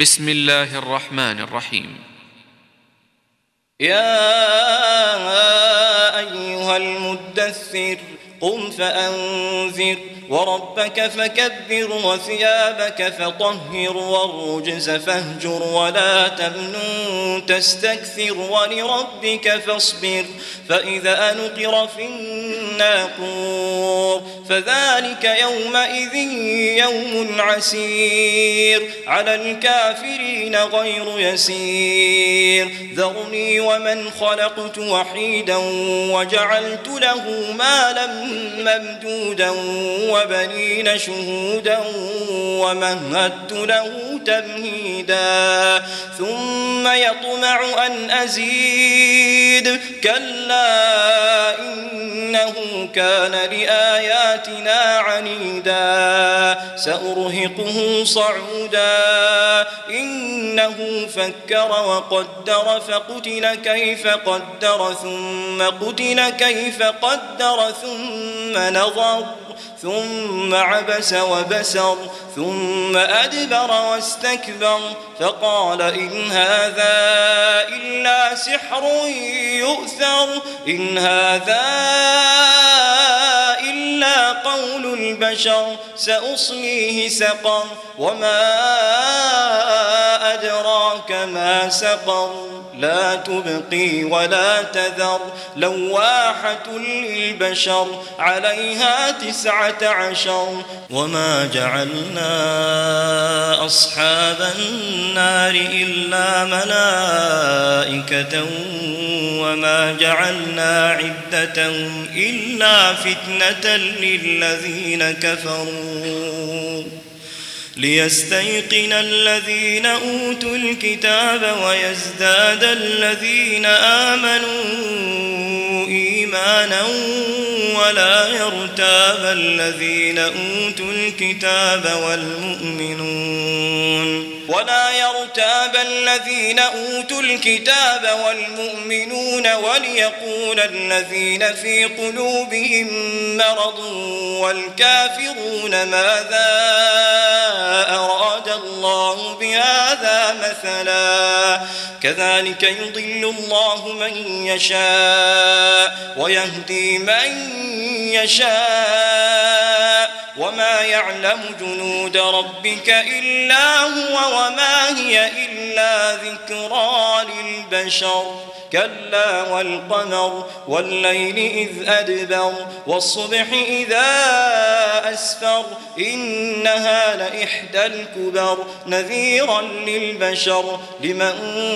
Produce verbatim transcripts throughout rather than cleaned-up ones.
بسم الله الرحمن الرحيم. يا أيها المدثر قم فأنذر وربك فكبر وثيابك فطهر والرجز فاهجر ولا تمنن تستكثر ولربك فاصبر فإذا نقر في الناقور فذلك يومئذ يوم عسير على الكافرين غير يسير ذرني ومن خلقت وحيدا وجعلت له مالا ممدودا وبنين شهودا ومهدت له تمهيدا ثم يطمع أن أزيد كلا إنه كان لآياتنا عنيدا سأرهقه صعودا إنه فكر وقدر فقتل كيف قدر ثم قتل كيف قدر ثم نظر ثم عبس وبسر ثم أدبر واستكبر فقال إن هذا إلا سحر يؤثر إن هذا إلا قول البشر سأصليه سقر وما أدراك ما سقر لا تبقي ولا تذر لواحة للبشر عليها تسعة عشر وما جعلنا أصحاب النار إلا ملائكة وما جعلنا عدتهم إلا فتنة للذين كفروا ليستيقن الذين أوتوا الكتاب ويزداد الذين آمنوا إيمانا ولا يرتاب الذين أوتوا الكتاب والمؤمنون ولا يرتاب الذين أوتوا الكتاب والمؤمنون وليقول الذين في قلوبهم مرض والكافرون ماذا أراد الله بهذا مثلا كذلك يضل الله من يشاء ويهدي من يشاء وما يعلم جنود ربك إلا هو وما هي إلا ذكرى للبشر كلا والقمر والليل إذ أدبر والصبح إذا أسفر إنها لإحدى الكبر نذيرا للبشر لمن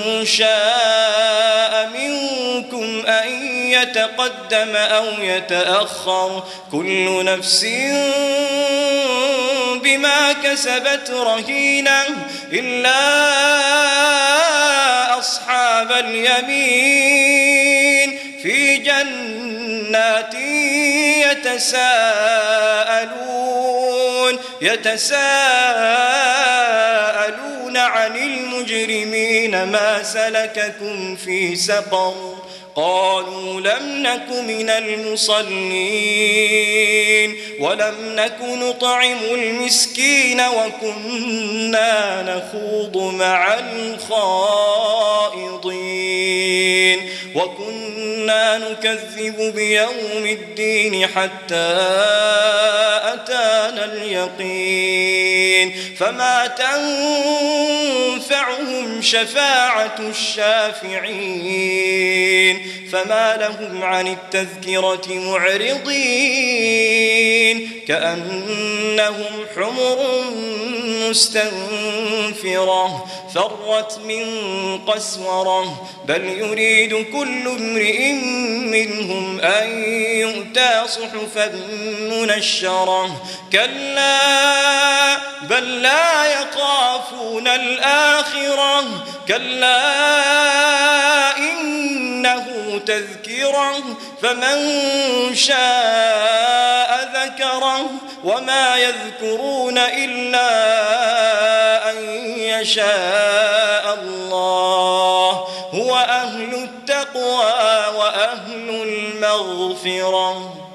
شاء منكم أن يتقدم أو يتأخر كل نفس بما كسبت رهينة إلا أصحاب اليمين في جنات يتساءلون يتساءلون عن المجرمين ما سلككم في سقر قالوا لم نك من المصلين ولم نك نطعم المسكين وكنا نخوض مع الخائضين وكنا نكذب بيوم الدين حتى أتانا اليقين فما تنفعهم شفاعة الشافعين فما لهم عن التذكرة معرضين كأنهم حمر مستنفرة فرت من قسورة بل يريد كل امرئ منهم أن يؤتى صحفا منشرة كلا بل لا يخافون الآخرة كلا إنه تذكرة فمن شاء ذكره وما يذكرون إلا أن يشاء الله هو أهل التقوى وأهل المغفرة.